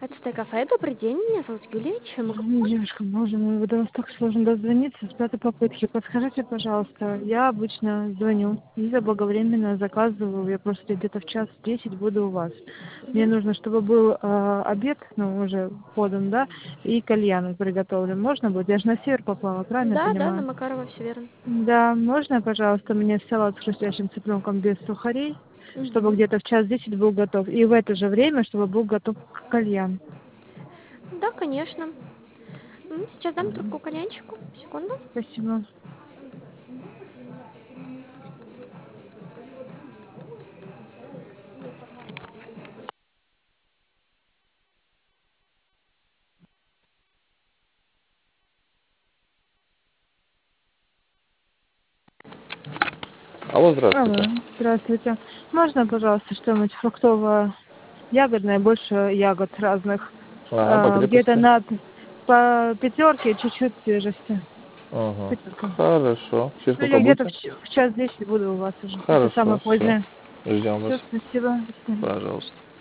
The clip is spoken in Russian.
Это кафе. Добрый день, меня зовут Юлия. Чем могу помочь? Девушка, боже мой, до вас так сложно дозвониться с пятой попытки. Подскажите, пожалуйста, я обычно звоню и заблаговременно заказываю, я просто где-то в час 10 буду у вас. Мне Мгм. нужно, чтобы был обед, ну, уже подан, да, и кальян приготовлен. Можно будет? Я же на север попала, правильно Да, да, на понимаю? Макарова, все верно. Да, можно, пожалуйста, мне салат с хрустящим цыпленком без сухарей, чтобы Мгм. где-то в час 10 был готов. И в это же время, чтобы был готов кальян. Да, конечно. Сейчас дам трубку кальянчику. Секунду. Спасибо. Алло, здравствуйте. Алло, здравствуйте. Можно, пожалуйста, что-нибудь фруктово-ягодное, больше ягод разных? Ага, по Где-то крепости. по пятерке чуть-чуть свежести. Ага. Пятерка. Хорошо. Через Ну, сколько я где-то будете? в час 10 буду у вас уже. Это самое Хорошо, все. позднее. Ждем вас. Все, спасибо. До свидания. Пожалуйста.